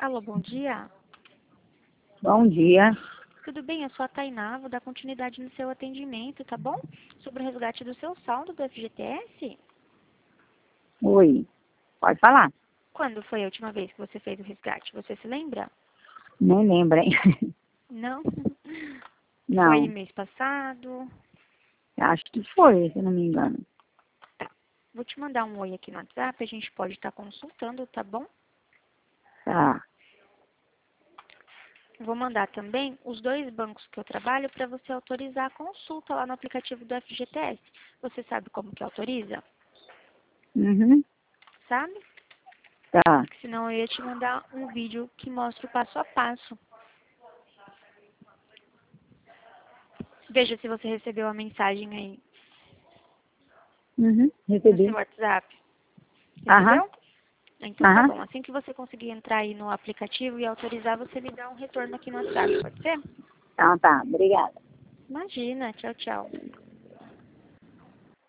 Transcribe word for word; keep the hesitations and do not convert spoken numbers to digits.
Alô, bom dia. Bom dia. Tudo bem? Eu sou a Tainá, vou dar continuidade no seu atendimento, tá bom? Sobre o resgate do seu saldo do F G T S. Oi. Pode falar. Quando foi a última vez que você fez o resgate? Você se lembra? Nem lembro, hein? Não? Foi Não. mês passado? Acho que foi, se eu não me engano. Tá. Vou te mandar um oi aqui no WhatsApp, a gente pode estar consultando, tá bom? Tá. Vou mandar também os dois bancos que eu trabalho para você autorizar a consulta lá no aplicativo do F G T S. Você sabe como que autoriza? Uhum. Sabe? Tá. Senão eu ia te mandar um vídeo que mostra o passo a passo. Veja se você recebeu a mensagem aí Uhum. no seu Recebi. WhatsApp. Aham. Recebeu? Então tá Aham. bom. Assim que você conseguir entrar aí no aplicativo e autorizar, você me dá um retorno aqui no WhatsApp, pode ser? Então tá. Obrigada. Imagina. Tchau, tchau.